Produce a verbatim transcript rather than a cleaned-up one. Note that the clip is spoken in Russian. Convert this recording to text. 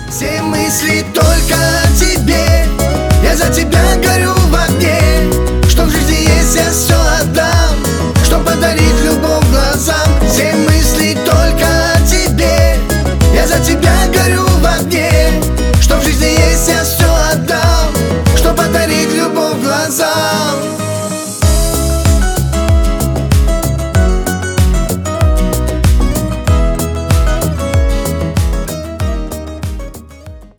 Все мысли только о тебе, я за тебя горю.